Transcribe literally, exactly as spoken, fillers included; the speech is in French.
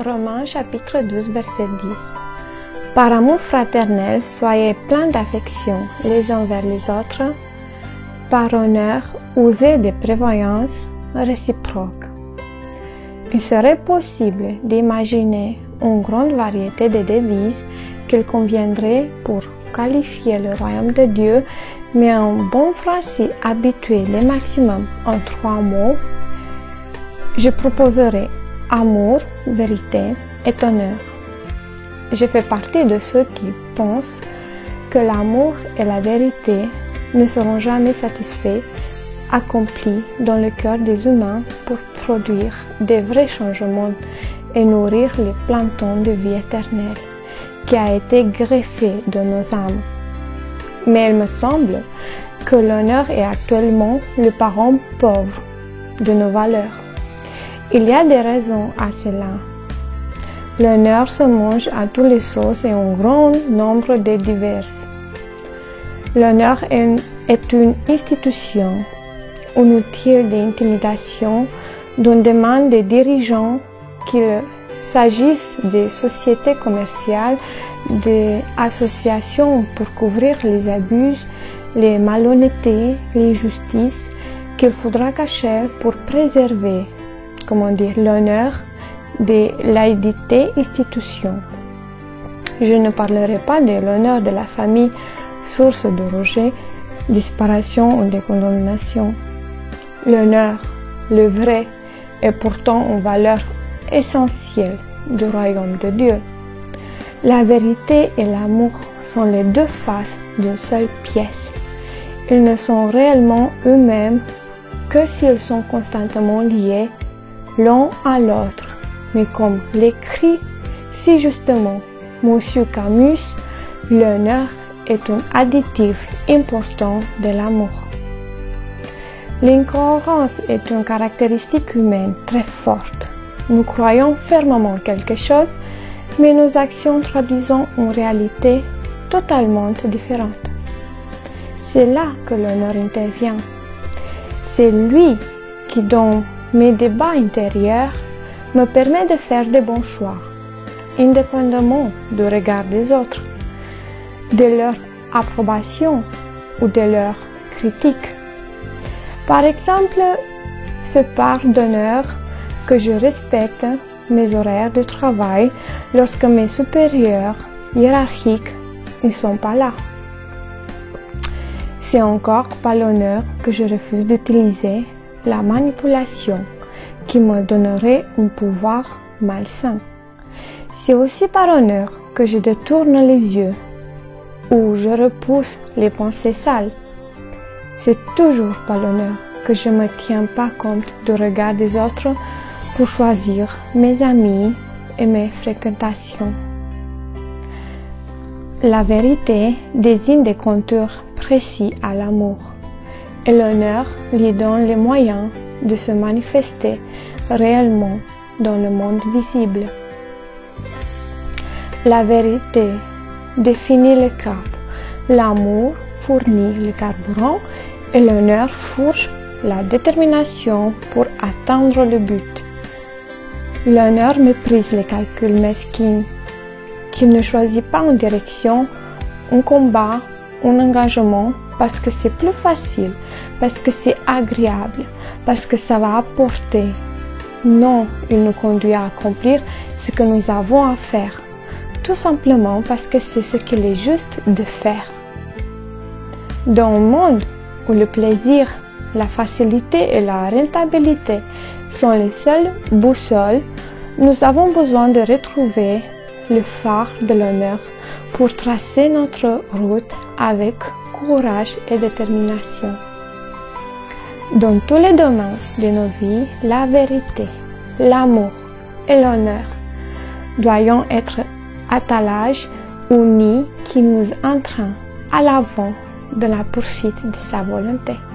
Romains chapitre douze verset dix. Par amour fraternel, soyez pleins d'affection les uns vers les autres, par honneur, usez de prévoyance réciproque. Il serait possible d'imaginer une grande variété de devises qu'il conviendrait pour qualifier le royaume de Dieu, mais en bon français habitué le maximum en trois mots, je proposerai amour, vérité et honneur. Je fais partie de ceux qui pensent que l'amour et la vérité ne seront jamais satisfaits, accomplis dans le cœur des humains pour produire des vrais changements et nourrir les plantons de vie éternelle qui a été greffé dans nos âmes. Mais il me semble que l'honneur est actuellement le parent pauvre de nos valeurs. Il y a des raisons à cela. L'honneur se mange à tous les sauces et un grand nombre de diverses. L'honneur est une, est une institution, un outil d'intimidation dont demandent des dirigeants qu'il s'agisse des sociétés commerciales, des associations pour couvrir les abus, les malhonnêtetés, les injustices qu'il faudra cacher pour préserver, comment dire, l'honneur de l'aidité institution. Je ne parlerai pas de l'honneur de la famille, source de rejet, de séparation ou de condamnation. L'honneur, le vrai, est pourtant une valeur essentielle du royaume de Dieu. La vérité et l'amour sont les deux faces d'une seule pièce. Ils ne sont réellement eux-mêmes que s'ils sont constamment liés l'un à l'autre. Mais comme l'écrit si justement Monsieur Camus, l'honneur est un additif important de l'amour. L'incohérence est une caractéristique humaine très forte. Nous croyons fermement quelque chose, mais nos actions traduisent une réalité totalement différente. C'est là que l'honneur intervient. C'est lui qui, dans mes débats intérieurs, me permet de faire de bons choix, indépendamment du regard des autres, de leur approbation ou de leur critique. Par exemple, ce part d'honneur que je respecte mes horaires de travail lorsque mes supérieurs hiérarchiques ne sont pas là. C'est encore par l'honneur que je refuse d'utiliser la manipulation qui me donnerait un pouvoir malsain. C'est aussi par honneur que je détourne les yeux ou je repousse les pensées sales. C'est toujours par l'honneur que je ne me tiens pas compte du regard des autres pour choisir mes amis et mes fréquentations. La vérité désigne des contours précis à l'amour et l'honneur lui donne les moyens de se manifester réellement dans le monde visible. La vérité définit le cap, l'amour fournit le carburant et l'honneur forge la détermination pour atteindre le but. L'honneur méprise les calculs mesquins, qu'il ne choisit pas une direction, un combat, un engagement parce que c'est plus facile, parce que c'est agréable, parce que ça va apporter. Non, il nous conduit à accomplir ce que nous avons à faire, tout simplement parce que c'est ce qu'il est juste de faire. Dans un monde où le plaisir, la facilité et la rentabilité sont les seules boussoles, nous avons besoin de retrouver le phare de l'honneur pour tracer notre route avec courage et détermination. Dans tous les domaines de nos vies, la vérité, l'amour et l'honneur doivent être attelages unis qui nous entraînent à l'avant de la poursuite de sa volonté.